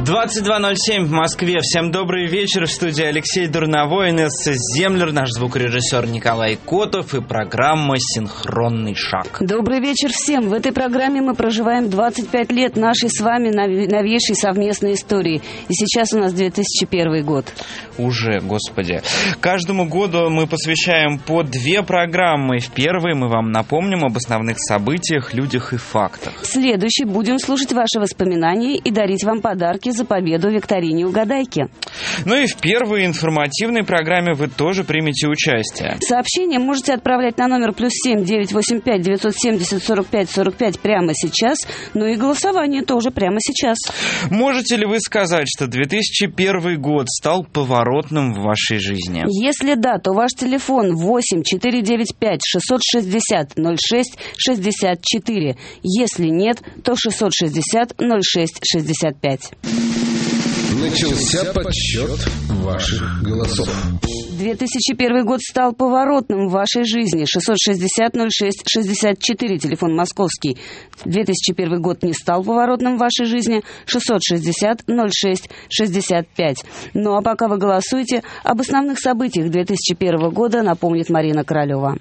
22:07 в Москве. Всем добрый вечер. В студии Алексей Дурновой, Инесса Землер, наш звукорежиссер Николай Котов и программа «Синхронный шаг». Добрый вечер всем. В этой программе мы проживаем 25 лет нашей с вами новейшей совместной истории. И сейчас у нас 2001 год. Уже, господи. Каждому году мы посвящаем по 2 программы. В первой мы вам напомним об основных событиях, людях и фактах. В следующей будем слушать ваши воспоминания и дарить вам подарки за победу в викторине «Угадайки». Ну и в первой информативной программе вы тоже примете участие. Сообщение можете отправлять на номер +7 985 970 45 45 прямо сейчас, ну и голосование тоже прямо сейчас. Можете ли вы сказать, что 2001 год стал поворотным в вашей жизни? Если да, то ваш телефон 8 495 660 06 64. Если нет, то 660 06 65. Начался подсчет ваших голосов. 2001 год стал поворотным в вашей жизни. 660 06 64, телефон московский. 2001 год не стал поворотным в вашей жизни. 660 06 65. Ну а пока вы голосуете, об основных событиях 2001 года напомнит Марина Королева.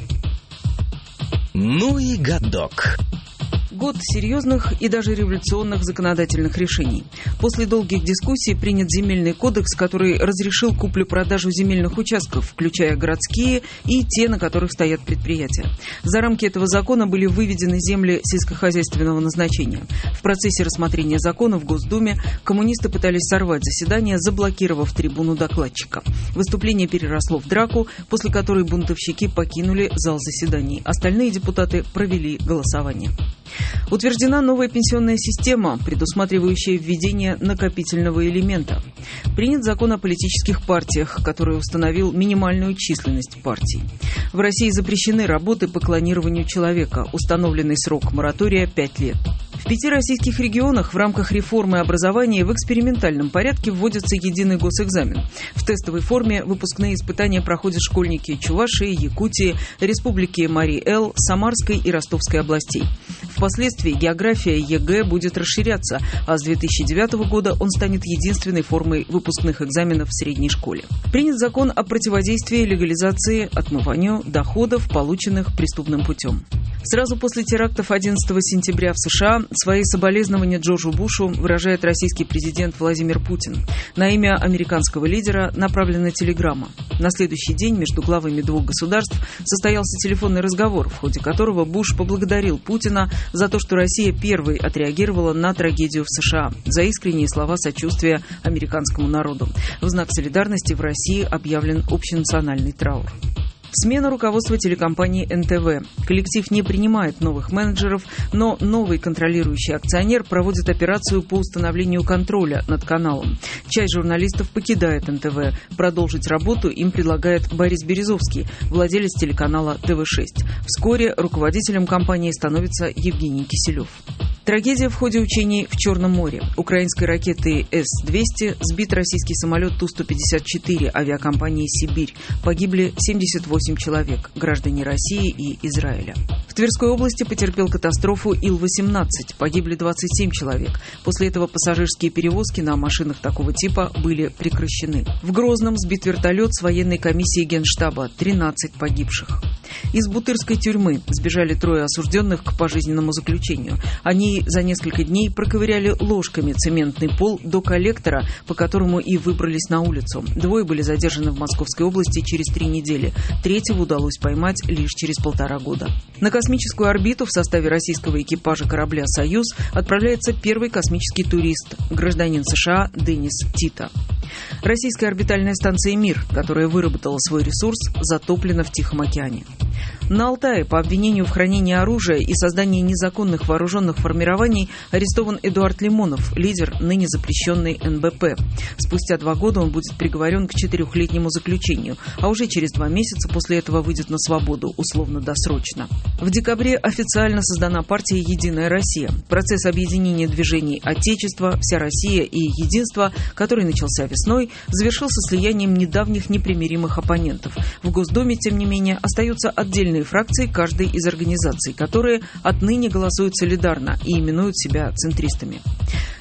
Ну и годок. Год серьезных и даже революционных законодательных решений. После долгих дискуссий принят земельный кодекс, который разрешил куплю-продажу земельных участков, включая городские и те, на которых стоят предприятия. За рамки этого закона были выведены земли сельскохозяйственного назначения. В процессе рассмотрения закона в Госдуме коммунисты пытались сорвать заседание, заблокировав трибуну докладчика. Выступление переросло в драку, после которой бунтовщики покинули зал заседаний. Остальные депутаты провели голосование. Утверждена новая пенсионная система, предусматривающая введение накопительного элемента. Принят закон о политических партиях, который установил минимальную численность партий. В России запрещены работы по клонированию человека. Установленный срок моратория 5 лет. В 5 российских регионах в рамках реформы образования в экспериментальном порядке вводится единый госэкзамен. В тестовой форме выпускные испытания проходят школьники Чувашии, Якутии, Республики Марий-Эл, Самарской и Ростовской областей. Впоследствии география ЕГЭ будет расширяться, а с 2009 года он станет единственной формой выпускных экзаменов в средней школе. Принят закон о противодействии легализации отмыванию доходов, полученных преступным путем. Сразу после терактов 11 сентября в США свои соболезнования Джорджу Бушу выражает российский президент Владимир Путин. На имя американского лидера направлена телеграмма. На следующий день между главами 2 государств состоялся телефонный разговор, в ходе которого Буш поблагодарил Путина за то, что Россия первой отреагировала на трагедию в США, за искренние слова сочувствия американскому народу. В знак солидарности в России объявлен общенациональный траур. Смена руководства телекомпании НТВ. Коллектив не принимает новых менеджеров, но новый контролирующий акционер проводит операцию по установлению контроля над каналом. Часть журналистов покидает НТВ. Продолжить работу им предлагает Борис Березовский, владелец телеканала ТВ-6. Вскоре руководителем компании становится Евгений Киселев. Трагедия в ходе учений в Черном море. Украинской ракетой С-200 сбит российский самолет Ту-154 авиакомпании «Сибирь». Погибли 78 человек, граждане России и Израиля. В Тверской области потерпел катастрофу Ил-18. Погибли 27 человек. После этого пассажирские перевозки на машинах такого типа были прекращены. В Грозном сбит вертолет с военной комиссией Генштаба. 13 погибших. Из Бутырской тюрьмы сбежали 3 осужденных к пожизненному заключению. Они за несколько дней проковыряли ложками цементный пол до коллектора, по которому и выбрались на улицу. 2 были задержаны в Московской области через 3 недели. 3-го удалось поймать лишь через 1,5 года. На космическую орбиту в составе российского экипажа корабля «Союз» отправляется первый космический турист, гражданин США Деннис Тита. Российская орбитальная станция «Мир», которая выработала свой ресурс, затоплена в Тихом океане. На Алтае по обвинению в хранении оружия и создании незаконных вооруженных формирований арестован Эдуард Лимонов, лидер ныне запрещенной НБП. Спустя 2 года он будет приговорен к 4-летнему заключению, а уже через 2 месяца после этого выйдет на свободу, условно-досрочно. В декабре официально создана партия «Единая Россия». Процесс объединения движений «Отечество», «Вся Россия» и «Единство», который начался весной, завершился слиянием недавних непримиримых оппонентов. В Госдуме, тем не менее, остаются отдельные фракции каждой из организаций, которые отныне голосуют солидарно и именуют себя центристами.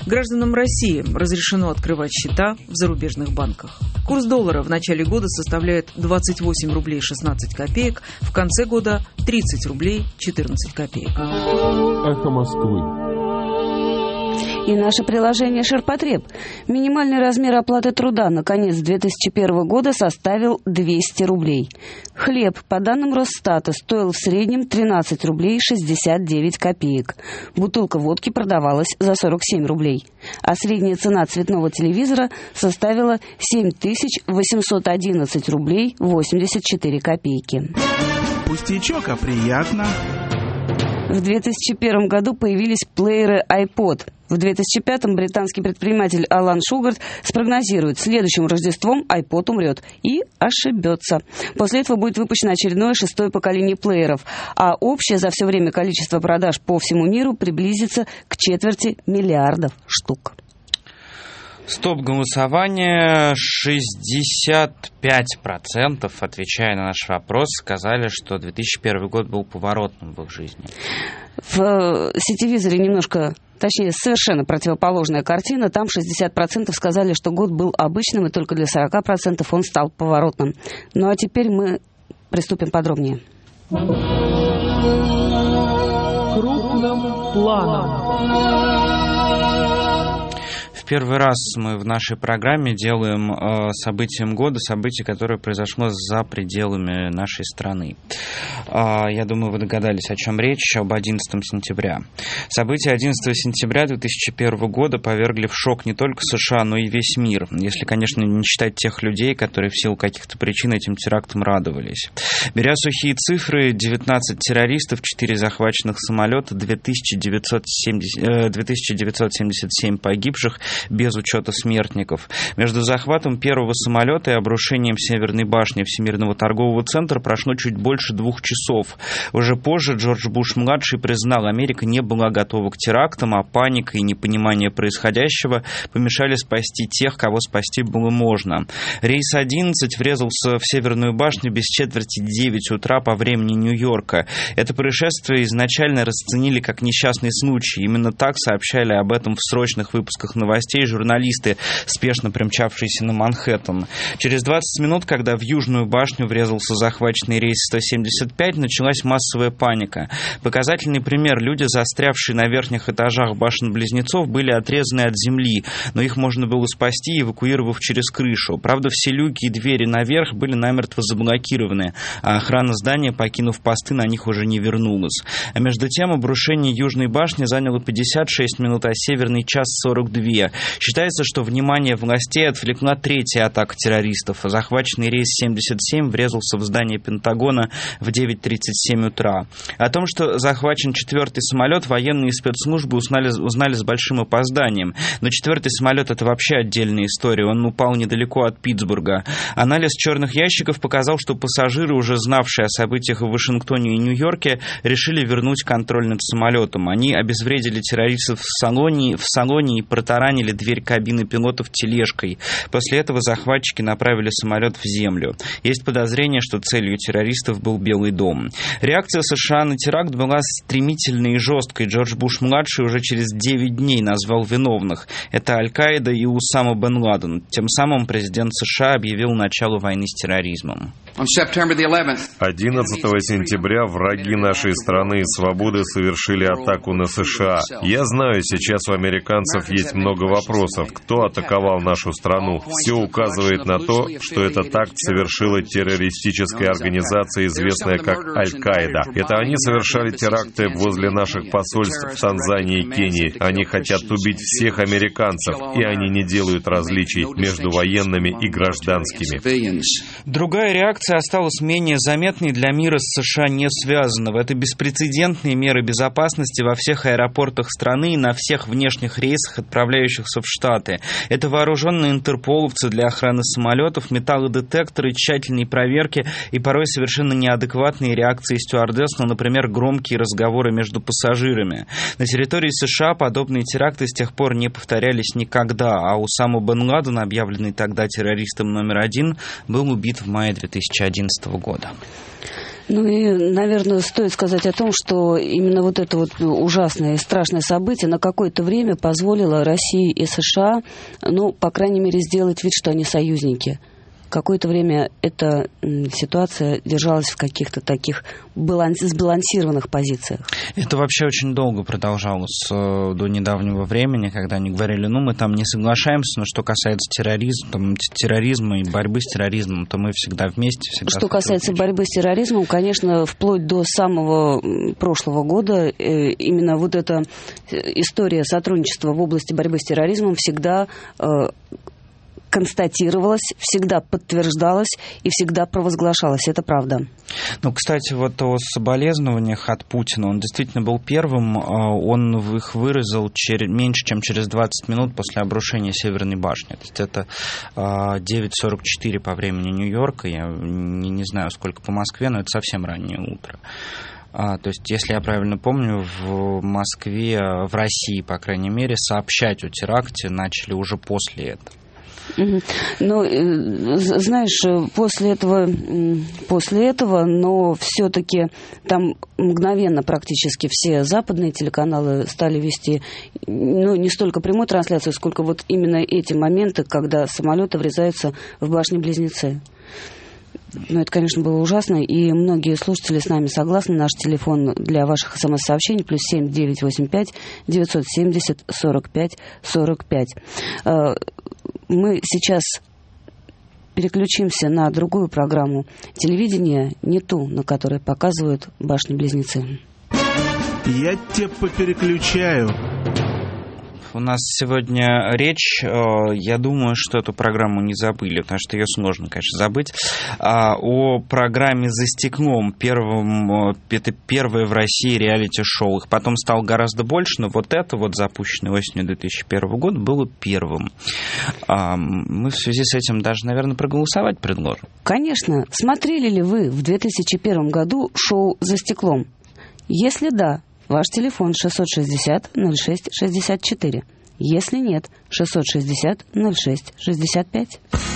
Гражданам России разрешено открывать счета в зарубежных банках. Курс доллара в начале года составляет 28 рублей 16 копеек, в конце года 30 рублей 14 копеек. Эхо Москвы. И наше приложение «Ширпотреб». Минимальный размер оплаты труда на конец 2001 года составил 200 рублей. Хлеб, по данным Росстата, стоил в среднем 13 рублей 69 копеек. Бутылка водки продавалась за 47 рублей. А средняя цена цветного телевизора составила 7811 рублей 84 копейки. Пустячок, а приятно. В 2001 году появились плееры iPod. В 2005-м британский предприниматель Алан Шугарт спрогнозирует, следующим Рождеством iPod умрет. И ошибется. После этого будет выпущено очередное 6-е поколение плееров. А общее за все время количество продаж по всему миру приблизится к 250 миллиардов штук. Стоп-голосование. 65%, отвечая на наш вопрос, сказали, что 2001 год был поворотным в их жизни. В сетевизоре немножко, точнее, совершенно противоположная картина. Там 60% сказали, что год был обычным, и только для 40% он стал поворотным. Ну а теперь мы приступим подробнее. Крупным планом. Первый раз мы в нашей программе делаем событием года, событие, которое произошло за пределами нашей страны. Я думаю, вы догадались, о чем речь, об 11 сентября. События 11 сентября 2001 года повергли в шок не только США, но и весь мир, если, конечно, не считать тех людей, которые в силу каких-то причин этим терактам радовались. Беря сухие цифры, 19 террористов, 4 захваченных самолета, 2977 погибших, без учета смертников. Между захватом первого самолета и обрушением Северной башни Всемирного торгового центра прошло чуть больше 2 часов. Уже позже Джордж Буш-младший признал, Америка не была готова к терактам, а паника и непонимание происходящего помешали спасти тех, кого спасти было можно. Рейс 11 врезался в Северную башню без четверти 9 утра по времени Нью-Йорка. Это происшествие изначально расценили как несчастный случай. Именно так сообщали об этом в срочных выпусках новостей журналисты, спешно примчавшиеся на Манхэттен. Через 20 минут, когда в Южную башню врезался захваченный рейс 175, началась массовая паника. Показательный пример. Люди, застрявшие на верхних этажах башен-близнецов, были отрезаны от земли, но их можно было спасти, эвакуировав через крышу. Правда, все люки и двери наверх были намертво заблокированы, а охрана здания, покинув посты, на них уже не вернулась. А между тем, обрушение Южной башни заняло 56 минут, а Северный час 42. Считается, что внимание властей отвлекла третья атака террористов. Захваченный рейс 77 врезался в здание Пентагона в 9:37 утра. О том, что захвачен 4-й самолет, военные спецслужбы узнали с большим опозданием. Но 4-й самолет — это вообще отдельная история. Он упал недалеко от Питтсбурга. Анализ черных ящиков показал, что пассажиры, уже знавшие о событиях в Вашингтоне и Нью-Йорке, решили вернуть контроль над самолетом. Они обезвредили террористов в салоне и протаранили дверь кабины пилотов тележкой. После этого захватчики направили самолет в землю. Есть подозрение, что целью террористов был Белый дом. Реакция США на теракт была стремительной и жесткой. Джордж Буш-младший уже через 9 дней назвал виновных. Это Аль-Каида и Усама бен Ладен. Тем самым президент США объявил начало войны с терроризмом. 11 сентября враги нашей страны и свободы совершили атаку на США. Я знаю, сейчас у американцев есть много вопросов, кто атаковал нашу страну. Все указывает на то, что этот акт совершила террористическая организация, известная как Аль-Каида. Это они совершали теракты возле наших посольств в Танзании и Кении. Они хотят убить всех американцев, и они не делают различий между военными и гражданскими. Другая реакция осталась менее заметной, для мира с США не связанного. Это беспрецедентные меры безопасности во всех аэропортах страны и на всех внешних рейсах, отправляющихся в Штаты. Это вооруженные интерполовцы для охраны самолетов, металлодетекторы, тщательные проверки и порой совершенно неадекватные реакции стюардесс на, например, громкие разговоры между пассажирами. На территории США подобные теракты с тех пор не повторялись никогда, а Усама бен Ладен, объявленный тогда террористом номер 1, был убит в мае 2011 года. Ну и, наверное, стоит сказать о том, что именно вот это вот ужасное и страшное событие на какое-то время позволило России и США, ну, по крайней мере, сделать вид, что они союзники. Какое-то время эта ситуация держалась в каких-то таких сбалансированных позициях. Это вообще очень долго продолжалось до недавнего времени, когда они говорили, ну, мы там не соглашаемся, но что касается терроризма и борьбы с терроризмом, то мы всегда вместе. Всегда что касается борьбы с терроризмом, конечно, вплоть до самого прошлого года именно вот эта история сотрудничества в области борьбы с терроризмом всегда констатировалось, всегда подтверждалось и всегда провозглашалось. Это правда. Ну, кстати, вот о соболезнованиях от Путина. Он действительно был первым. Он их выразил меньше, чем через 20 минут после обрушения Северной башни. То есть это 9:44 по времени Нью-Йорка. Я не знаю, сколько по Москве, но это совсем раннее утро. То есть, если я правильно помню, в Москве, в России, по крайней мере, сообщать о теракте начали уже после этого. Ну, знаешь, после этого, но все-таки там мгновенно практически все западные телеканалы стали вести, ну, не столько прямую трансляцию, сколько вот именно эти моменты, когда самолеты врезаются в башни-близнецы. Ну, это, конечно, было ужасно, и многие слушатели с нами согласны. Наш телефон для ваших смс-сообщений +7 985 970 45 45. Мы сейчас переключимся на другую программу телевидения, не ту, на которой показывают башни-близнецы. Я тебя попереключаю. У нас сегодня речь, я думаю, что эту программу не забыли, потому что ее сложно, конечно, забыть, о программе «За стеклом». Это первое в России реалити-шоу. Их потом стало гораздо больше, но вот это вот, запущенное осенью 2001 года, было первым. Мы в связи с этим даже, наверное, проголосовать предложим. Конечно. Смотрели ли вы в 2001 году шоу «За стеклом»? Если да, ваш телефон 660-06-64. Если нет, 660-06-65.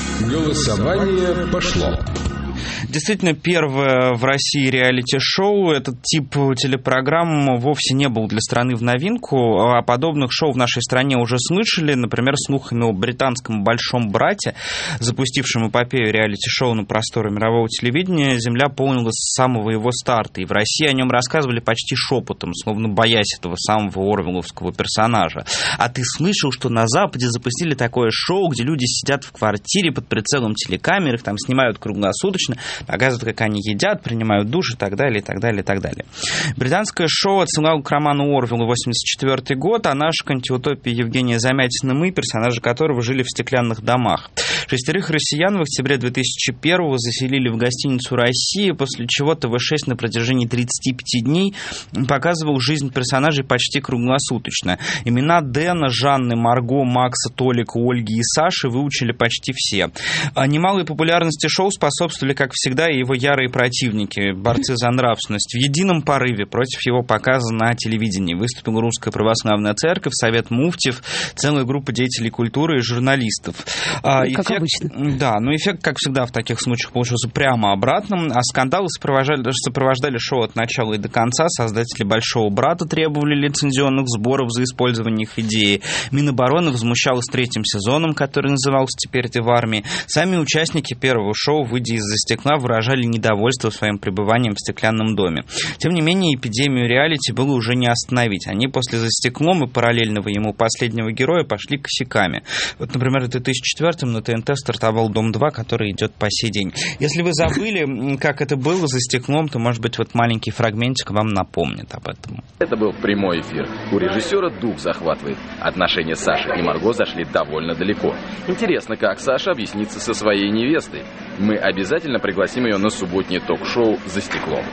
Голосование пошло. Действительно, первое в России реалити-шоу. Этот тип телепрограмм вовсе не был для страны в новинку. О подобных шоу в нашей стране уже слышали. Например, слухами о британском «Большом брате», запустившем эпопею реалити-шоу на просторы мирового телевидения, земля полнилась с самого его старта. И в России о нем рассказывали почти шепотом, словно боясь этого самого орвелловского персонажа. А ты слышал, что на Западе запустили такое шоу, где люди сидят в квартире под прицелом телекамер, их там снимают круглосуточно, показывают, как они едят, принимают душ и так далее, и так далее, и так далее. Британское шоу отсылало к роману Орвелла 1984 год, а наша к антиутопии Евгения Замятина «Мы», персонажи которого жили в стеклянных домах. 6 россиян в октябре 2001-го заселили в гостиницу «Россия», после чего ТВ-6 на протяжении 35 дней показывал жизнь персонажей почти круглосуточно. Имена Дэна, Жанны, Марго, Макса, Толика, Ольги и Саши выучили почти все. Немалой популярности шоу способствовали, как всегда, и его ярые противники, борцы за нравственность. В едином порыве против его показа на телевидении выступила Русская Православная Церковь, Совет Муфтиев, целая группа деятелей культуры и журналистов. Как обычно. Да, но эффект, как всегда в таких случаях, получился прямо обратным, а скандалы сопровождали шоу от начала и до конца. Создатели «Большого брата» требовали лицензионных сборов за использование их идеи. Минобороны возмущалась третьим сезоном, который назывался «Теперь ты в армии». Сами участники первого шоу, выйдя из-за стекла, выражали недовольство своим пребыванием в стеклянном доме. Тем не менее, эпидемию реалити было уже не остановить. Они после «За стеклом» и параллельного ему последнего героя пошли косяками. Вот, например, в 2004-м на ТНТ стартовал «Дом-2», который идет по сей день. Если вы забыли, как это было «За стеклом», то, может быть, вот маленький фрагментик вам напомнит об этом. Это был прямой эфир. У режиссера дух захватывает. Отношения Саши и Марго зашли довольно далеко. Интересно, как Саша объяснится со своей невестой. Мы обязательно пригласим ее на субботнее ток-шоу «За стеклом».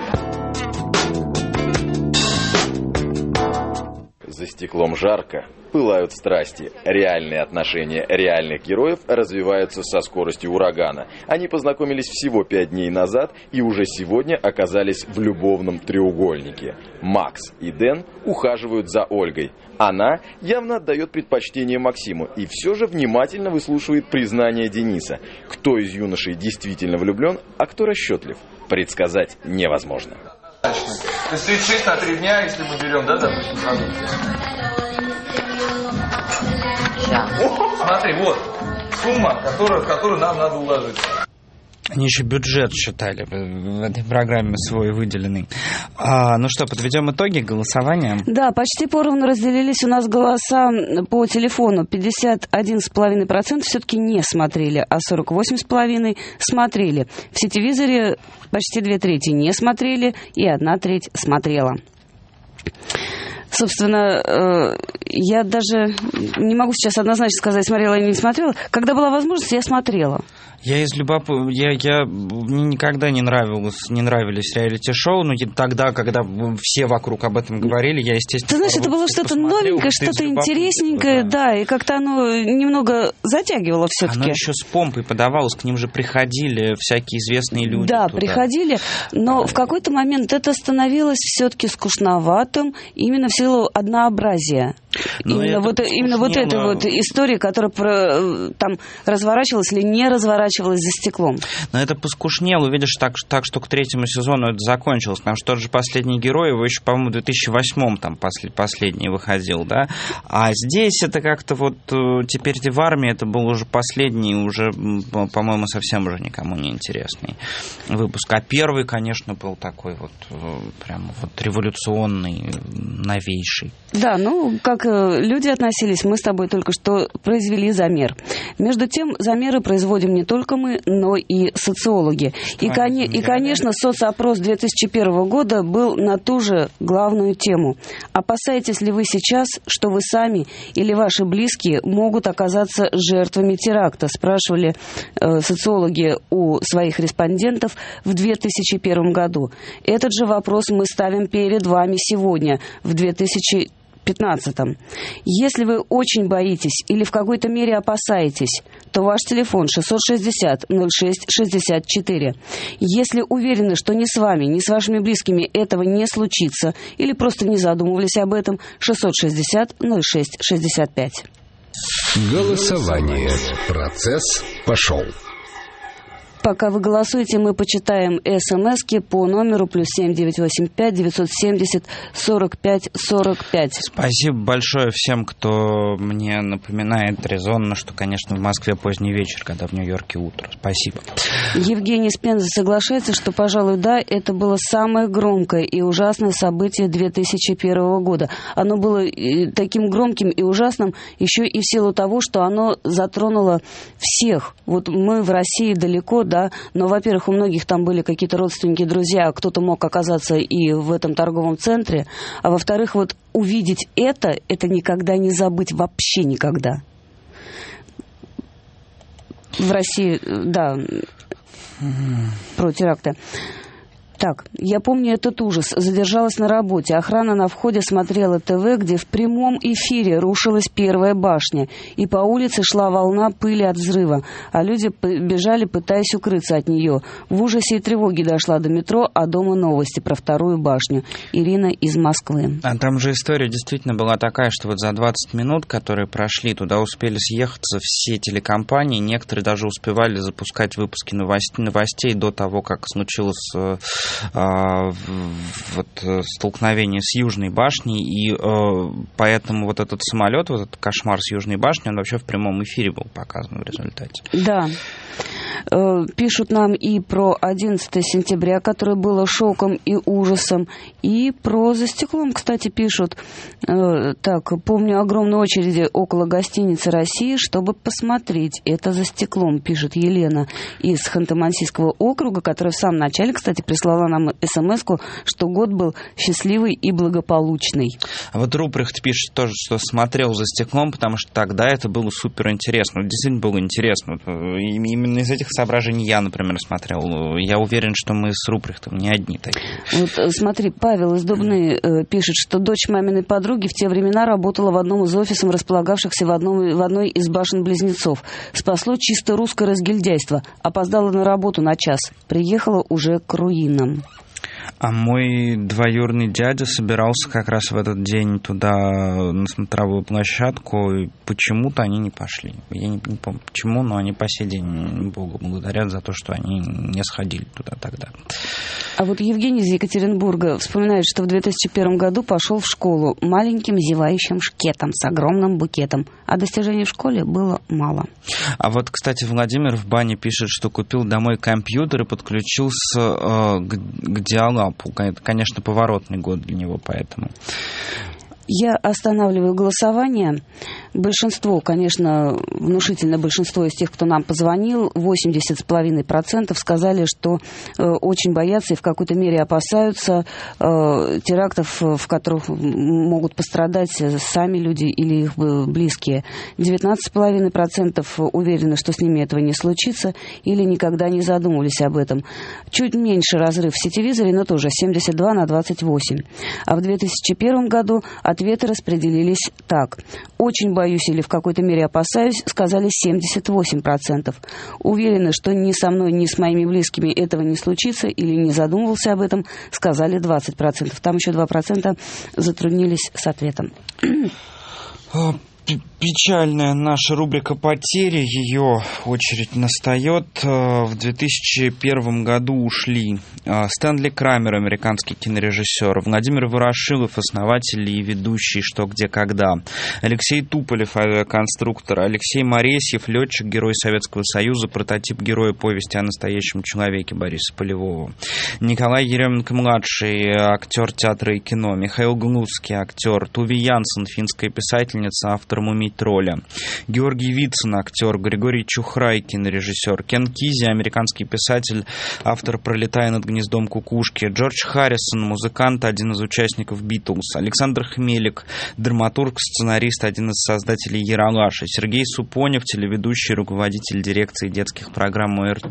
За стеклом жарко, пылают страсти. Реальные отношения реальных героев развиваются со скоростью урагана. Они познакомились всего 5 дней назад и уже сегодня оказались в любовном треугольнике. Макс и Дэн ухаживают за Ольгой. Она явно отдает предпочтение Максиму и все же внимательно выслушивает признание Дениса. Кто из юношей действительно влюблен, а кто расчетлив? предсказать невозможно. То есть 36 на 3 дня, если мы берем, да, допустим, продукты. Смотри, вот сумма, в которую нам надо уложиться. Они еще бюджет считали в этой программе свой выделенный. Ну что, подведем итоги голосования? Да, почти поровну разделились у нас голоса по телефону. 51,5% все-таки не смотрели, а 48,5% смотрели. В сетевизоре почти 2/3 не смотрели и 1/3 смотрела. Собственно, я даже не могу сейчас однозначно сказать, смотрела или не смотрела. Когда была возможность, я смотрела. Мне никогда не нравились реалити-шоу, но тогда, когда все вокруг об этом говорили, я, естественно... Ты знаешь, это было что-то новенькое, что-то интересненькое, да, и как-то оно немного затягивало все-таки. Оно еще с помпой подавалось, к ним же приходили всякие известные люди. Да, туда. приходили, но в какой-то момент это становилось все-таки скучноватым именно в силу однообразия. Именно вот этой вот истории, которая там разворачивалась или не разворачивалась за стеклом. Но это поскушнело, видишь, так что к 3-му сезону это закончилось. Потому что тот же «Последний герой», его еще, по-моему, в 2008-м там последний выходил, да? А здесь это как-то вот теперь в армии это был уже последний, уже, по-моему, совсем уже никому не интересный выпуск. А первый, конечно, был такой вот прям вот революционный, новейший. Да, как люди относились, мы с тобой только что произвели замер. Между тем, замеры производим не только мы, но и социологи. И, конечно, соцопрос 2001 года был на ту же главную тему. Опасаетесь ли вы сейчас, что вы сами или ваши близкие могут оказаться жертвами теракта? Спрашивали социологи у своих респондентов в 2001 году. Этот же вопрос мы ставим перед вами сегодня, в 2015. Если вы очень боитесь или в какой-то мере опасаетесь, то ваш телефон 660-06-64. Если уверены, что ни с вами, ни с вашими близкими этого не случится, или просто не задумывались об этом, 660-06-65. Голосование. Процесс пошел. Пока вы голосуете, мы почитаем смски по номеру +7 985 970 45 45. Спасибо большое всем, кто мне напоминает резонно, что, конечно, в Москве поздний вечер, когда в Нью-Йорке утро. Спасибо. Евгений Спенза соглашается, что, пожалуй, да, это было самое громкое и ужасное событие 2001 года. Оно было таким громким и ужасным еще и в силу того, что оно затронуло всех. Вот мы в России далеко, да, но, во-первых, у многих там были какие-то родственники, друзья, кто-то мог оказаться и в этом торговом центре, а во-вторых, вот увидеть это никогда не забыть, вообще никогда. В России, да, про теракты. Так, я помню этот ужас. Задержалась на работе. Охрана на входе смотрела ТВ, где в прямом эфире рушилась первая башня. И по улице шла волна пыли от взрыва. А люди бежали, пытаясь укрыться от нее. В ужасе и тревоге дошла до метро, а дома новости про вторую башню. Ирина из Москвы. А там же история действительно была такая, что вот за 20 минут, которые прошли, туда успели съехаться все телекомпании. Некоторые даже успевали запускать выпуски новостей до того, как случилось... столкновение с Южной башней, и поэтому вот этот самолет, вот этот кошмар с Южной башней, он вообще в прямом эфире был показан в результате. Да. Пишут нам и про 11 сентября, которое было шоком и ужасом, и про «За стеклом», кстати, пишут. Так, помню огромные очереди около гостиницы «России», чтобы посмотреть это «За стеклом», пишет Елена из Ханты-Мансийского округа, которая в самом начале, кстати, прислала нам смс-ку, что год был счастливый и благополучный. А вот Руприхт пишет тоже, что смотрел «За стеклом», потому что тогда это было суперинтересно. Действительно было интересно. Именно из этих соображений я, например, смотрел. Я уверен, что мы с Руприхтом не одни такие. Вот смотри, Павел из Дубны пишет, что дочь маминой подруги в те времена работала в одном из офисов, располагавшихся в одной из башен-близнецов. Спасло чисто русское разгильдяйство. Опоздала на работу на час. Приехала уже к руинам. А мой двоюродный дядя собирался как раз в этот день туда, на смотровую площадку, и почему-то они не пошли. Я не помню почему, но они по сей день Богу благодарят за то, что они не сходили туда тогда. А вот Евгений из Екатеринбурга вспоминает, что в 2001 году пошел в школу маленьким зевающим шкетом с огромным букетом, а достижений в школе было мало. А вот, кстати, Владимир в бане пишет, что купил домой компьютер и подключился к диалапу. Это, конечно, поворотный год для него, поэтому... Я останавливаю голосование. Большинство, конечно, внушительное большинство из тех, кто нам позвонил, 80,5% сказали, что очень боятся и в какой-то мере опасаются терактов, в которых могут пострадать сами люди или их близкие. 19,5% уверены, что с ними этого не случится или никогда не задумывались об этом. Чуть меньше разрыв в сетевизоре, но тоже 72/28. А в 2001 году ответы распределились так. Очень боюсь или в какой-то мере опасаюсь, сказали 78%. Уверены, что ни со мной, ни с моими близкими этого не случится или не задумывался об этом, сказали 20%. Там еще 2% затруднились с ответом. Печальная наша рубрика «Потери», ее очередь настает. В 2001 году ушли Стэнли Крамер, американский кинорежиссер, Владимир Ворошилов, основатель и ведущий «Что, где, когда», Алексей Туполев, авиаконструктор, Алексей Моресьев, летчик, герой Советского Союза, прототип героя повести о настоящем человеке Бориса Полевого, Николай Еременко-младший, актер театра и кино, Михаил Глузский, актер, Туви Янсен, финская писательница, автор «Мумий тролля», Георгий Вицин, актер, Григорий Чухрай, кинорежиссер, Кен Кизи, американский писатель, автор «Пролетая над гнездом кукушки», Джордж Харрисон, музыкант, один из участников «Битлз», Александр Хмелик, драматург, сценарист, один из создателей «Ералаша», Сергей Супонев, телеведущий, руководитель дирекции детских программ ОРТ,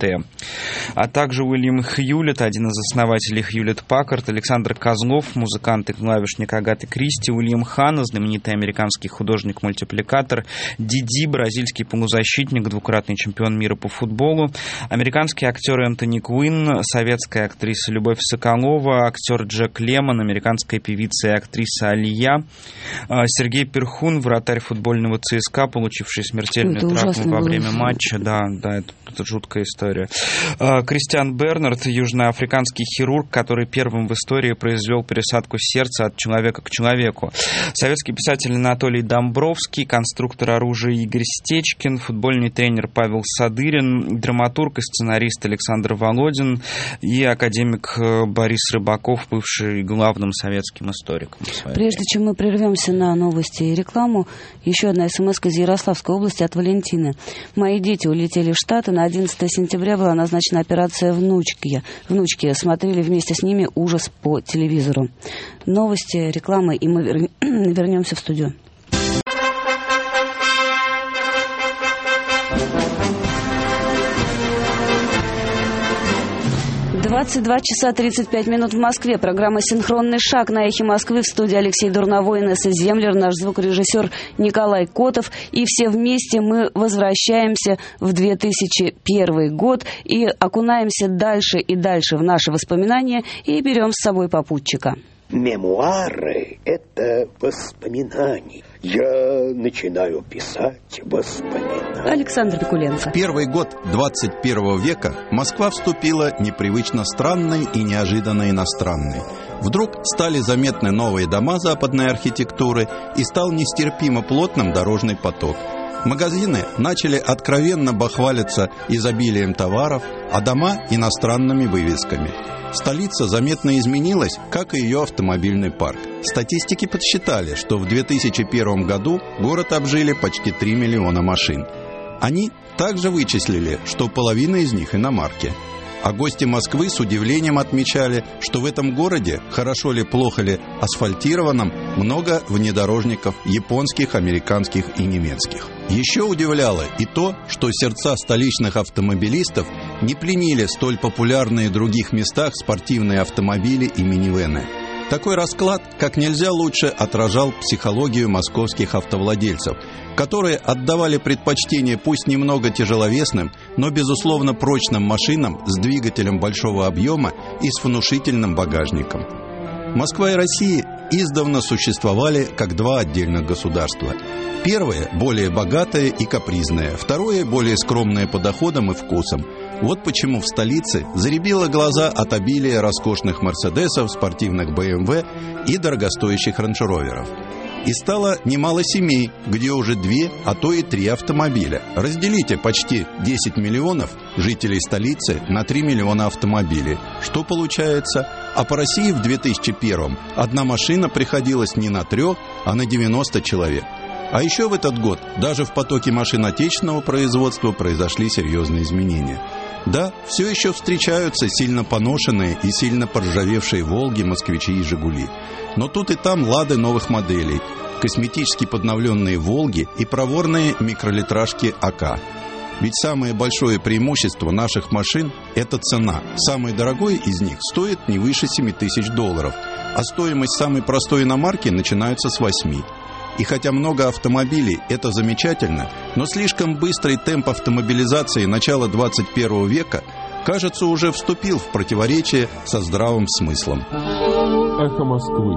а также Уильям Хьюлетт, один из основателей Хьюлетт-Паккард, Александр Козлов, музыкант и клавишник Агаты Кристи, Уильям Ханна, знаменитый американский художник-мультипликатор, Диди, бразильский полузащитник, двукратный чемпион мира по футболу, американский актер Энтони Куин, советская актриса Любовь Соколова, актер Джек Лемон, американская певица и актриса Алия, Сергей Перхун, вратарь футбольного ЦСКА, получивший смертельную травму во время матча. Да, это жуткая история. Кристиан Бернард, южноафриканский хирург, который первым в истории произвел пересадку сердца от человека к человеку. Советский писатель Анатолий Домбровский, конструктор оружия Игорь Стечкин, футбольный тренер Павел Садырин, драматург и сценарист Александр Володин и академик Борис Рыбаков, бывший главным советским историком. Прежде чем мы прервемся на новости и рекламу, еще одна смс из Ярославской области от Валентины. Мои дети улетели в Штаты. На 11 сентября была назначена операция «Внучки». Смотрели вместе с ними ужас по телевизору. Новости, реклама, и мы вернемся в студию. 22 часа 35 минут в Москве. Программа «Синхронный шаг» на Эхе Москвы. В студии Алексей Дурновой, Инесса Землер, наш звукорежиссер Николай Котов. И все вместе мы возвращаемся в 2001 год и окунаемся дальше и дальше в наши воспоминания и берем с собой попутчика. Мемуары — это воспоминания. Я начинаю писать воспоминания. Александр Пикуленко. В первый год 21 века Москва вступила непривычно странной и неожиданно иностранной. Вдруг стали заметны новые дома западной архитектуры и стал нестерпимо плотным дорожный поток. Магазины начали откровенно бахвалиться изобилием товаров, а дома – иностранными вывесками. Столица заметно изменилась, как и ее автомобильный парк. Статистики подсчитали, что в 2001 году город обжили почти 3 миллиона машин. Они также вычислили, что половина из них иномарки. А гости Москвы с удивлением отмечали, что в этом городе, хорошо ли, плохо ли, асфальтированном, много внедорожников японских, американских и немецких. Еще удивляло и то, что сердца столичных автомобилистов не пленили столь популярные в других местах спортивные автомобили и минивэны. Такой расклад как нельзя лучше отражал психологию московских автовладельцев, которые отдавали предпочтение пусть немного тяжеловесным, но безусловно прочным машинам с двигателем большого объема и с внушительным багажником. Москва и Россия издавна существовали как два отдельных государства. Первое – более богатое и капризное, второе – более скромное по доходам и вкусам. Вот почему в столице заребило глаза от обилия роскошных «Мерседесов», спортивных «БМВ» и дорогостоящих «Рейндж-Роверов». И стало немало семей, где уже 2, а то и 3 автомобиля. Разделите почти 10 миллионов жителей столицы на 3 миллиона автомобилей. Что получается? А по России в 2001-м одна машина приходилась не на 3, а на 90 человек. А еще в этот год даже в потоке машин отечественного производства произошли серьезные изменения. Да, все еще встречаются сильно поношенные и сильно поржавевшие «Волги», «Москвичи» и «Жигули». Но тут и там «Лады» новых моделей, косметически подновленные «Волги» и проворные микролитражки «АК». Ведь самое большое преимущество наших машин – это цена. Самый дорогой из них стоит не выше $7000, а стоимость самой простой иномарки начинается с 8. И хотя много автомобилей – это замечательно, но слишком быстрый темп автомобилизации начала 21 века, кажется, уже вступил в противоречие со здравым смыслом. Эхо Москвы.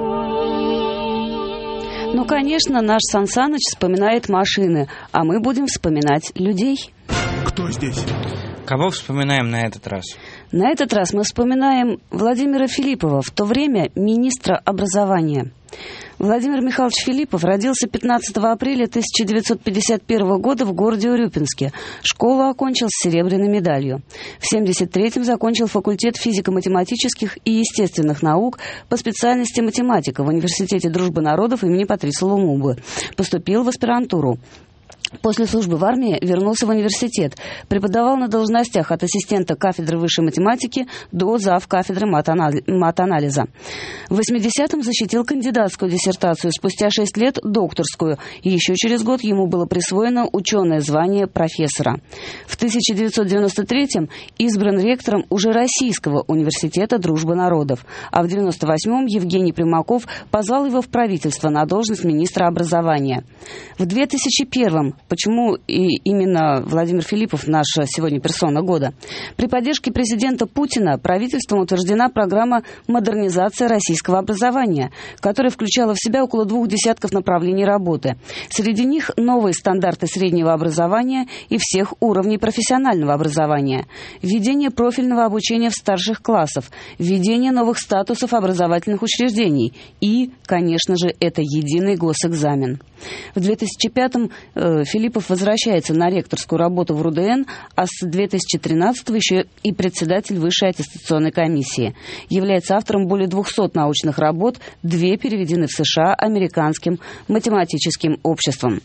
Ну, конечно, наш Сан Саныч вспоминает машины, а мы будем вспоминать людей. Кто здесь? Кого вспоминаем на этот раз? На этот раз мы вспоминаем Владимира Филиппова, в то время министра образования. Владимир Михайлович Филиппов родился 15 апреля 1951 года в городе Урюпинске. Школу окончил с серебряной медалью. В 1973-м закончил факультет физико-математических и естественных наук по специальности математика в Университете Дружбы народов имени Патриса Лумумбы. Поступил в аспирантуру. После службы в армии вернулся в университет. Преподавал на должностях от ассистента кафедры высшей математики до зав. Кафедры матанализа. В 80-м защитил кандидатскую диссертацию, спустя 6 лет – докторскую. И еще через год ему было присвоено ученое звание профессора. В 1993-м избран ректором уже Российского университета Дружбы народов. А в 1998-м Евгений Примаков позвал его в правительство на должность министра образования. В 2001-м почему именно Владимир Филиппов наша сегодня персона года? При поддержке президента Путина правительством утверждена программа модернизации российского образования, которая включала в себя около 2 десятков направлений работы. Среди них новые стандарты среднего образования и всех уровней профессионального образования, введение профильного обучения в старших классах, введение новых статусов образовательных учреждений и, конечно же, это единый госэкзамен. В 2005-м Филиппов возвращается на ректорскую работу в РУДН, а с 2013-го еще и председатель Высшей аттестационной комиссии. Является автором более 200 научных работ, 2 переведены в США Американским математическим обществом.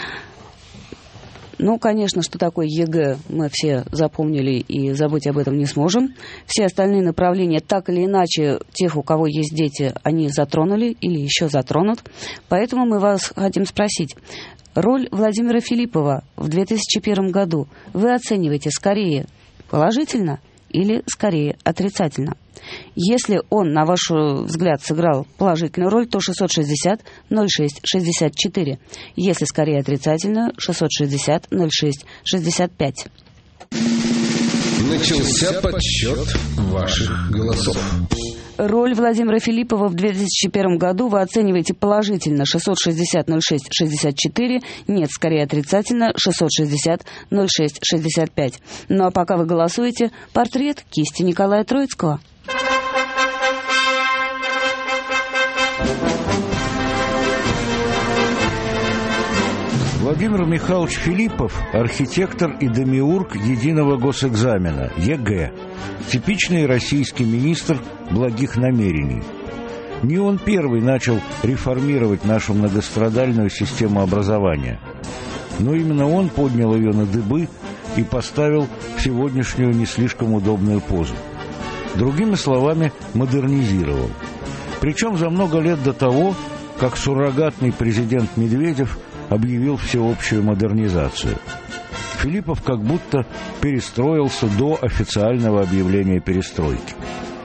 Ну, конечно, что такое ЕГЭ, мы все запомнили и забыть об этом не сможем. Все остальные направления, так или иначе, тех, у кого есть дети, они затронули или еще затронут. Поэтому мы вас хотим спросить. Роль Владимира Филиппова в 2001 году вы оцениваете скорее положительно или скорее отрицательно? Если он, на ваш взгляд, сыграл положительную роль, то 660-06-64. Если скорее отрицательную, 660-06-65. Начался подсчет ваших голосов. Роль Владимира Филиппова в 2001 году вы оцениваете положительно 660-06-64, нет, скорее отрицательно 660-06-65. Ну а пока вы голосуете, портрет кисти Николая Троицкого. Владимир Михайлович Филиппов – архитектор и демиург единого госэкзамена, ЕГЭ. Типичный российский министр благих намерений. Не он первый начал реформировать нашу многострадальную систему образования. Но именно он поднял ее на дыбы и поставил в сегодняшнюю не слишком удобную позу. Другими словами, модернизировал. Причем за много лет до того, как суррогатный президент Медведев объявил всеобщую модернизацию. Филиппов как будто перестроился до официального объявления перестройки.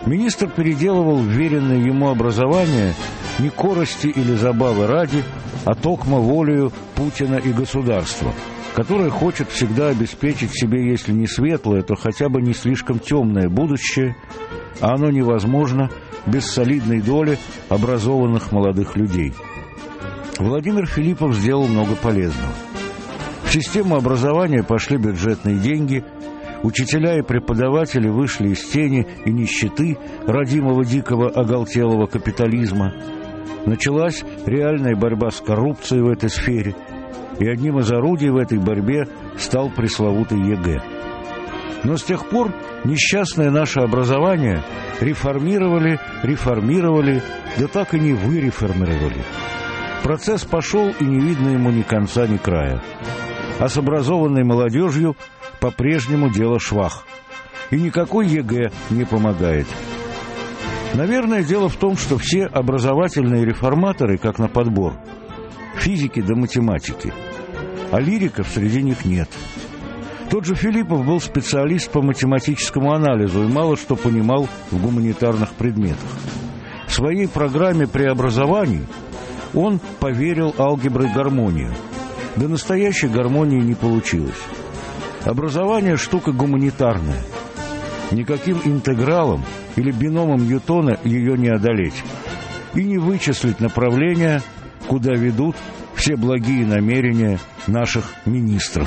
Министр переделывал вверенное ему образование не корости или забавы ради, а токмо волею Путина и государства, которое хочет всегда обеспечить себе, если не светлое, то хотя бы не слишком темное будущее, а оно невозможно без солидной доли образованных молодых людей. Владимир Филиппов сделал много полезного. В систему образования пошли бюджетные деньги, учителя и преподаватели вышли из тени и нищеты родимого дикого оголтелого капитализма. Началась реальная борьба с коррупцией в этой сфере, и одним из орудий в этой борьбе стал пресловутый ЕГЭ. Но с тех пор несчастное наше образование реформировали, да так и не выреформировали. Процесс пошел, и не видно ему ни конца, ни края. А с образованной молодежью по-прежнему дело швах. И никакой ЕГЭ не помогает. Наверное, дело в том, что все образовательные реформаторы, как на подбор, физики да математики, а лириков среди них нет. Тот же Филиппов был специалист по математическому анализу и мало что понимал в гуманитарных предметах. В своей программе преобразований он поверил алгебре гармонию. Да настоящей гармонии не получилось. Образование – штука гуманитарная. Никаким интегралом или биномом Ньютона ее не одолеть. И не вычислить направления, куда ведут все благие намерения наших министров.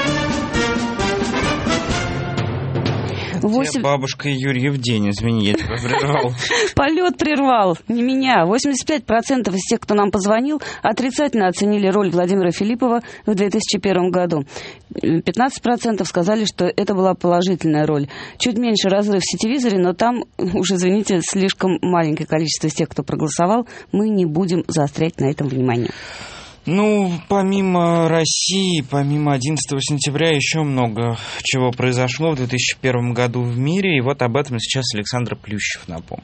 Бабушка Юрьев день, извини, я тебя прервал. Полет прервал, не меня. 85% из тех, кто нам позвонил, отрицательно оценили роль Владимира Филиппова в 2001 году. 15% сказали, что это была положительная роль. Чуть меньше разрыв в сетевизоре, но там, уж извините, слишком маленькое количество из тех, кто проголосовал. Мы не будем заострять на этом внимание. Ну, помимо России, помимо 11 сентября, еще много чего произошло в 2001 году в мире, и вот об этом сейчас Александр Плющев напомнит.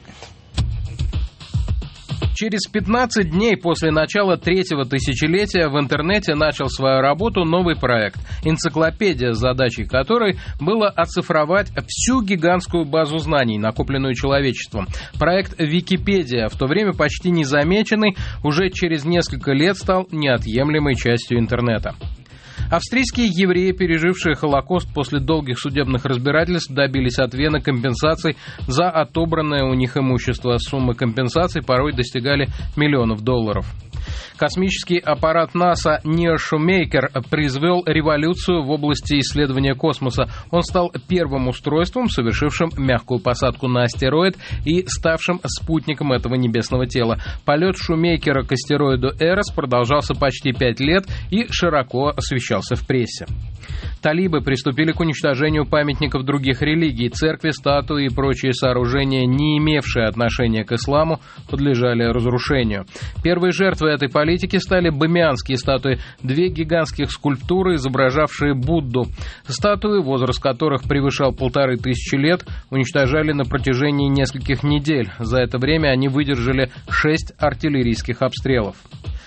Через 15 дней после начала третьего тысячелетия в интернете начал свою работу новый проект – энциклопедия, задачей которой было оцифровать всю гигантскую базу знаний, накопленную человечеством. Проект «Википедия», в то время почти незамеченный, уже через несколько лет стал неотъемлемой частью интернета. Австрийские евреи, пережившие Холокост, после долгих судебных разбирательств добились от Вены компенсаций за отобранное у них имущество. Суммы компенсаций порой достигали миллионов долларов. Космический аппарат НАСА Near Shoemaker произвел революцию в области исследования космоса. Он стал первым устройством, совершившим мягкую посадку на астероид и ставшим спутником этого небесного тела. Полет Шумейкера к астероиду Эрос продолжался почти 5 лет и широко освещался в прессе. Талибы приступили к уничтожению памятников других религий. Церкви, статуи и прочие сооружения, не имевшие отношения к исламу, подлежали разрушению. Первой жертвой этой политики стали бамианские статуи, 2 гигантских скульптуры, изображавшие Будду. Статуи, возраст которых превышал 1500 лет, уничтожали на протяжении нескольких недель. За это время они выдержали 6 артиллерийских обстрелов.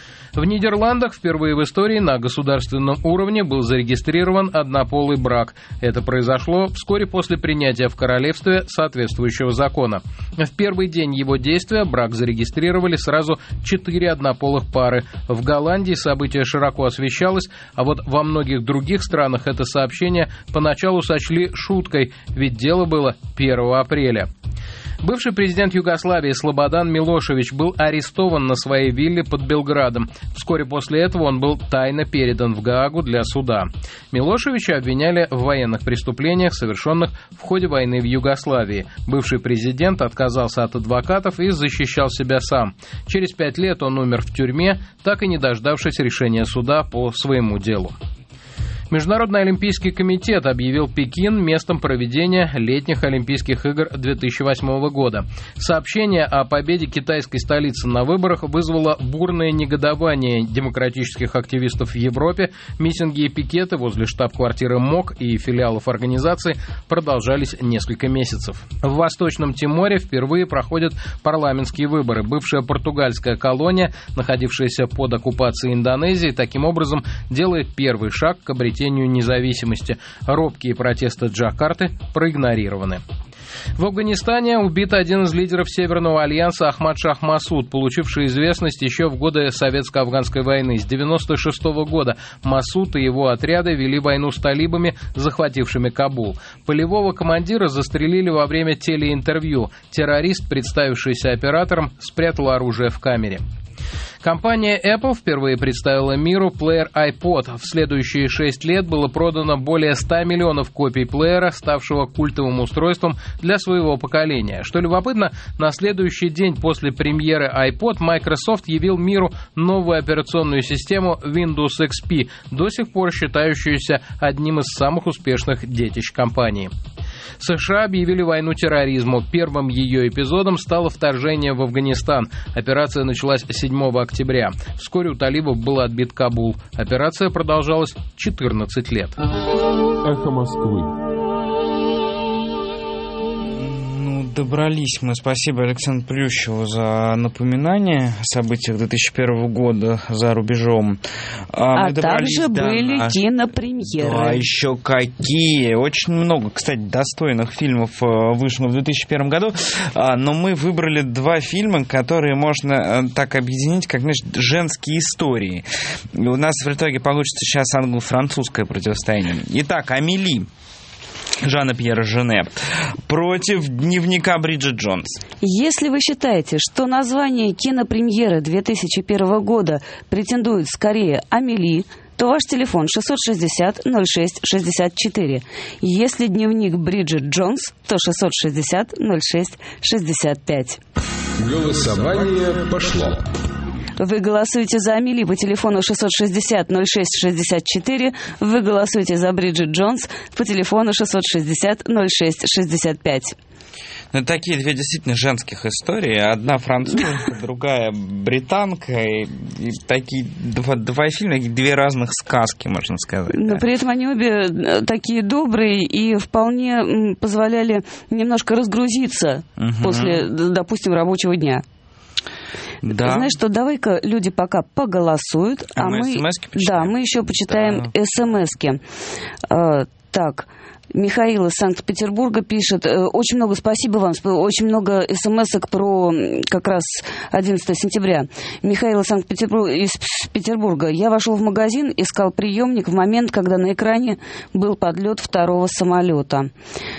В Нидерландах впервые в истории на государственном уровне был зарегистрирован однополый брак. Это произошло вскоре после принятия в королевстве соответствующего закона. В первый день его действия брак зарегистрировали сразу 4 однополых пары. В Голландии событие широко освещалось, а вот во многих других странах это сообщение поначалу сочли шуткой, ведь дело было 1 апреля. Бывший президент Югославии Слободан Милошевич был арестован на своей вилле под Белградом. Вскоре после этого он был тайно передан в Гаагу для суда. Милошевича обвиняли в военных преступлениях, совершенных в ходе войны в Югославии. Бывший президент отказался от адвокатов и защищал себя сам. Через 5 лет он умер в тюрьме, так и не дождавшись решения суда по своему делу. Международный олимпийский комитет объявил Пекин местом проведения летних Олимпийских игр 2008 года. Сообщение о победе китайской столицы на выборах вызвало бурное негодование демократических активистов в Европе. Митинги и пикеты возле штаб-квартиры МОК и филиалов организации продолжались несколько месяцев. В Восточном Тиморе впервые проходят парламентские выборы. Бывшая португальская колония, находившаяся под оккупацией Индонезии, таким образом делает первый шаг к обретению независимости. Робкие протесты Джакарты проигнорированы. В Афганистане убит один из лидеров Северного альянса Ахмад Шах Масуд, получивший известность еще в годы Советско-Афганской войны. С 1996 года Масуд и его отряды вели войну с талибами, захватившими Кабул. Полевого командира застрелили во время телеинтервью. Террорист, представившийся оператором, спрятал оружие в камере. Компания Apple впервые представила миру плеер iPod. В следующие 6 лет было продано более 100 миллионов копий плеера, ставшего культовым устройством для своего поколения. Что любопытно, на следующий день после премьеры iPod Microsoft явил миру новую операционную систему Windows XP, до сих пор считающуюся одним из самых успешных детищ компании. США объявили войну терроризму. Первым ее эпизодом стало вторжение в Афганистан. Операция началась 7 октября. Вскоре у талибов был отбит Кабул. Операция продолжалась 14 лет. Эхо Москвы. Добрались мы. Спасибо Александру Плющеву за напоминание о событиях 2001 года за рубежом. А также были кинопремьеры. Да, еще какие. Очень много, кстати, достойных фильмов вышло в 2001 году. Но мы выбрали 2 фильма, которые можно так объединить, как, значит, женские истории. У нас в итоге получится сейчас англо-французское противостояние. Итак, «Амели» Жана Пьера Жене против «Дневника Бриджит Джонс». Если вы считаете, что название кинопремьеры 2001 года претендует скорее «Амели», то ваш телефон 660-06-64. Если «Дневник Бриджит Джонс», то 660-06-65. Голосование пошло. Вы голосуете за Амели по телефону 660-06-64. Вы голосуете за Бриджит Джонс по телефону 660-06-65. Ну, такие 2 действительно женских истории. Одна французская, другая британка. И такие 2 фильма, 2 разных сказки, можно сказать. Но да. при этом они обе такие добрые и вполне позволяли немножко разгрузиться после, допустим, рабочего дня. Да. Знаешь что, давай-ка люди пока поголосуют, а мы еще почитаем смски. Так, Михаил из Санкт-Петербурга пишет: очень много спасибо вам, очень много смс-ок про как раз 11 сентября. Михаил из Санкт-Петербурга. Я вошел в магазин, искал приемник в момент, когда на экране был подлет 2-го самолета.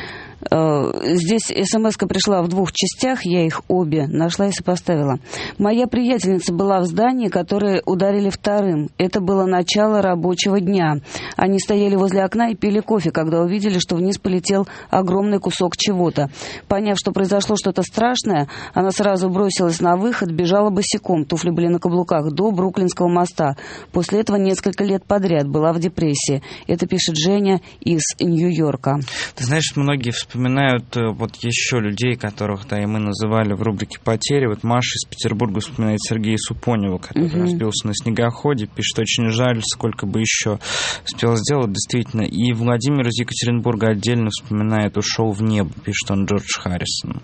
Здесь смс-ка пришла в 2 частях, я их обе нашла и сопоставила. Моя приятельница была в здании, которое ударили 2-м. Это было начало рабочего дня. Они стояли возле окна и пили кофе, когда увидели, что вниз полетел огромный кусок чего-то. Поняв, что произошло что-то страшное, она сразу бросилась на выход, бежала босиком, туфли были на каблуках, до Бруклинского моста. После этого несколько лет подряд была в депрессии. Это пишет Женя из Нью-Йорка. Ты знаешь, многие вспоминают вот еще людей, которых, да, и мы называли в рубрике «Потери». Вот Маша из Петербурга вспоминает Сергея Супонева, который разбился на снегоходе, пишет: очень жаль, сколько бы еще успел сделать, действительно. И Владимир из Екатеринбурга отдельно вспоминает «Ушел в небо», пишет он, Джордж Харрисон.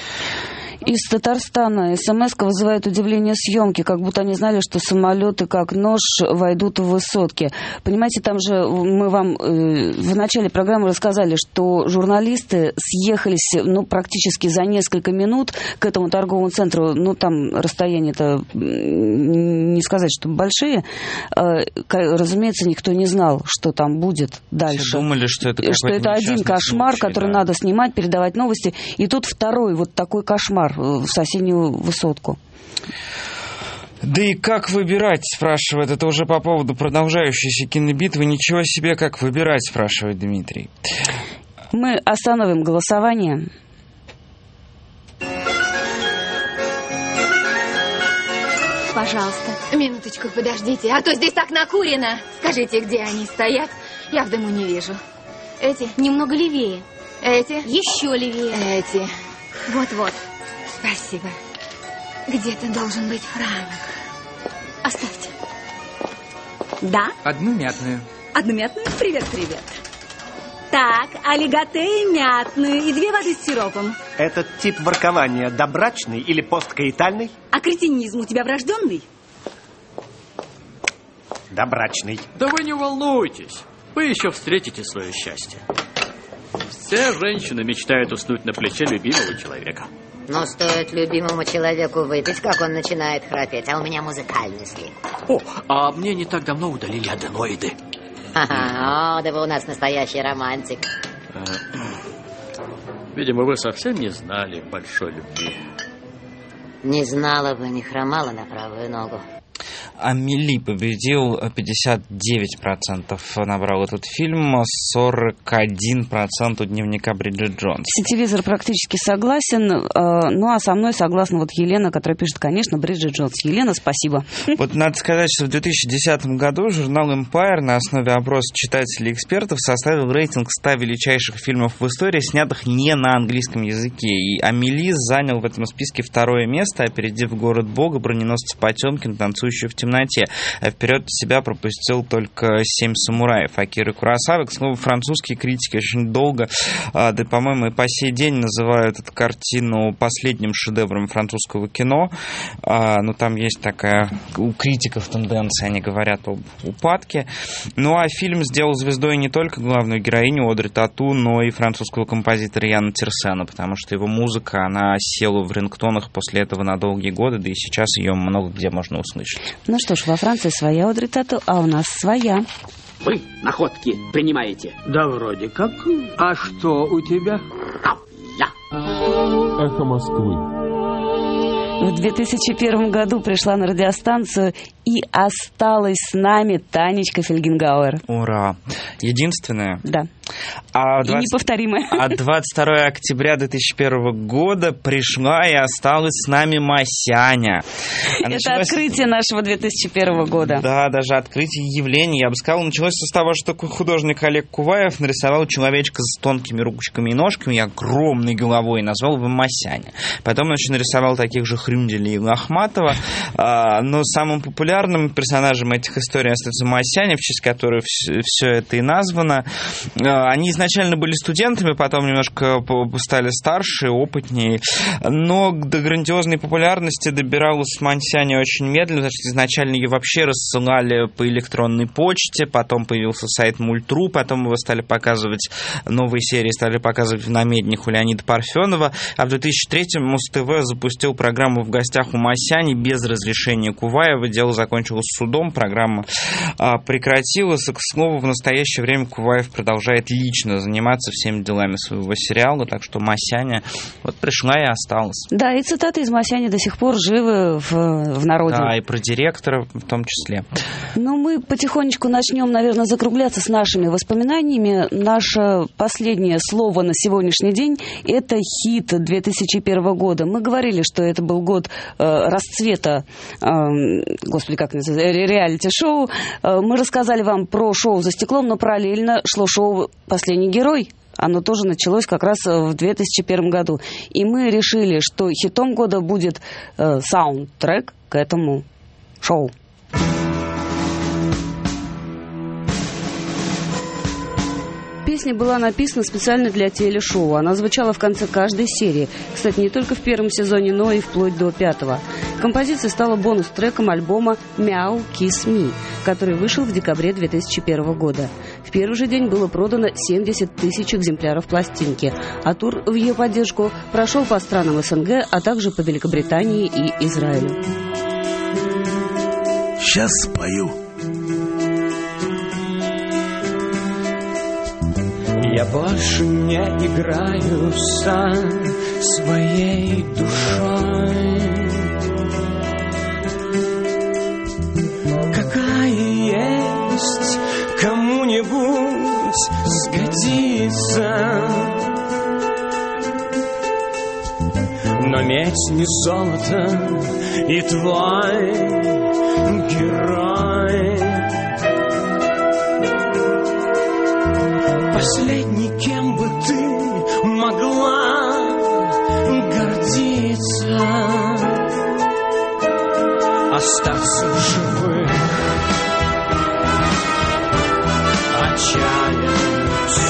Из Татарстана смс-ка вызывает удивление съемки, как будто они знали, что самолеты как нож войдут в высотки. Понимаете, там же мы вам в начале программы рассказали, что журналисты съехались практически за несколько минут к этому торговому центру. Там расстояние-то не сказать, что большие. Разумеется, никто не знал, что там будет дальше. Все думали, что это один кошмар, случай, который надо снимать, передавать новости. И тут второй вот такой кошмар в соседнюю высотку. Да и как выбирать, спрашивает, это уже по поводу продолжающейся кинобитвы. Ничего себе, как выбирать, спрашивает Дмитрий. Мы остановим голосование. Пожалуйста, минуточку, подождите, а то здесь так накурено. Скажите, где они стоят? Я в дыму не вижу. Эти? Немного левее. Эти? Еще левее. Эти? Вот-вот. Спасибо. Где-то должен быть Франк. Оставьте. Да? Одну мятную. Одну мятную? Привет-привет. Так, олиготе и мятную, и 2 воды с сиропом. Этот тип воркования добрачный или посткаитальный? А кретинизм у тебя врожденный? Добрачный. Да вы не волнуйтесь. Вы еще встретите свое счастье. Все женщины мечтают уснуть на плече любимого человека. Но стоит любимому человеку выпить, как он начинает храпеть, а у меня музыкальный слив. О, а мне не так давно удалили аденоиды. Ха-ха, да вы у нас настоящий романтик. Видимо, вы совсем не знали большой любви. Не знала бы, не хромала на правую ногу. Амели победил, 59% набрал этот фильм, 41% у дневника Бриджит Джонс. Сетевизор практически согласен, ну а со мной согласна вот Елена, которая пишет, конечно, Бриджит Джонс. Елена, спасибо. Вот надо сказать, что в 2010 году журнал Empire на основе опроса читателей и экспертов составил рейтинг 100 величайших фильмов в истории, снятых не на английском языке. И Амели занял в этом списке второе место, опередив «Город Бога», «Броненосец Потемкин», «Танцующий в темноте». А вперед себя пропустил только «Семь самураев» Акиры Куросавы. К слову, французские критики очень долго, да, по-моему, и по сей день называют эту картину последним шедевром французского кино. Но там есть такая у критиков тенденция, они говорят об упадке. Ну а фильм сделал звездой не только главную героиню Одри Тату, но и французского композитора Яна Тирсена, потому что его музыка, она села в рингтонах после этого на долгие годы, да и сейчас ее много где можно услышать. Ну что ж, во Франции своя Одри Тату, а у нас своя. Вы находки принимаете? Да вроде как. А что у тебя? Эхо Москвы. В 2001 году пришла на радиостанцию и осталась с нами Танечка Фельгенгауэр. Ура! Единственная? Да. И неповторимая. А 22 октября 2001 года пришла и осталась с нами Масяня. Это открытие нашего 2001 года. Да, даже открытие явления, я бы сказал, началось с того, что художник Олег Куваев нарисовал человечка с тонкими ручками и ножками и огромной головой и назвал его Масяня. Потом он еще нарисовал таких же Хрюнделя и Лохматова, но самым популярным персонажем этих историй остается Масяня, в честь которой все это и названо. Они изначально были студентами, потом немножко стали старше, опытнее, но до грандиозной популярности добиралась Масяня очень медленно, потому что изначально ее вообще рассылали по электронной почте, потом появился сайт Мультру, потом его стали показывать, новые серии стали показывать в «Намеднях» у Леонида Парфенова, а в 2003-м Муз-ТВ запустил программу «В гостях у Масяни» без разрешения Куваева. Дело закончилось судом, программа прекратилась. К слову, в настоящее время Куваев продолжает лично заниматься всеми делами своего сериала, так что Масяня вот пришла и осталась. Да, и цитаты из Масяни до сих пор живы в народе. Да, и про директора в том числе. Ну, мы потихонечку начнем, наверное, закругляться с нашими воспоминаниями. Наше последнее слово на сегодняшний день – это хит 2001 года. Мы говорили, что это был год расцвета, господи, как называется, реалити-шоу. Мы рассказали вам про шоу «За стеклом», но параллельно шло шоу «Последний герой». Оно тоже началось как раз в 2001 году. И мы решили, что хитом года будет саундтрек к этому шоу. Песня была написана специально для телешоу. Она звучала в конце каждой серии. Кстати, не только в первом сезоне, но и вплоть до 5-го. Композиция стала бонус-треком альбома «Meow Kiss Me», который вышел в декабре 2001 года. В первый же день было продано 70 тысяч экземпляров пластинки, а тур в ее поддержку прошел по странам СНГ, а также по Великобритании и Израилю. Сейчас спою. Я больше не играю сам своей душой. Какая есть кому-нибудь сгодится, но медь не золото, и твой герой последний, кем бы ты могла гордиться, остаться в живых, отчаянный,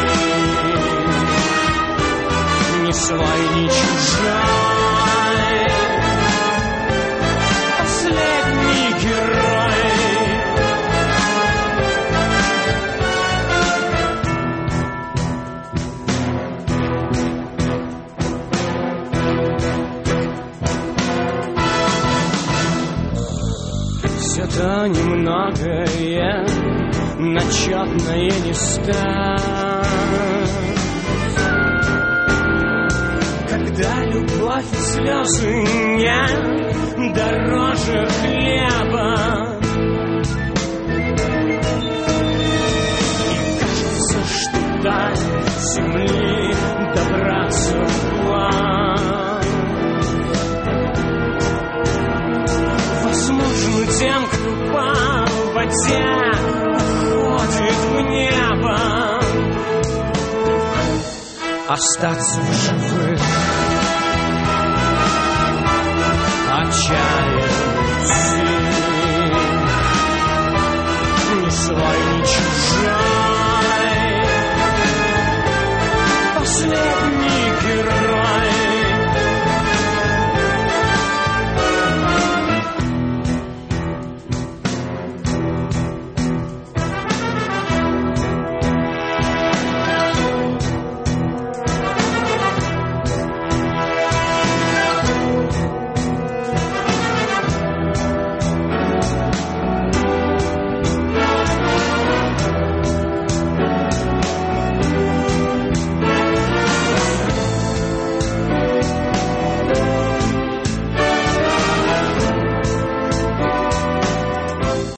ни свой, ни чужой, последний герой. Пусть это немногое, начетное не станет. Когда любовь и слезы не дороже хлеба, и кажется, что до земли добраться в план. Возможно, тем, кто по воде уходит в небо, остаться в живых.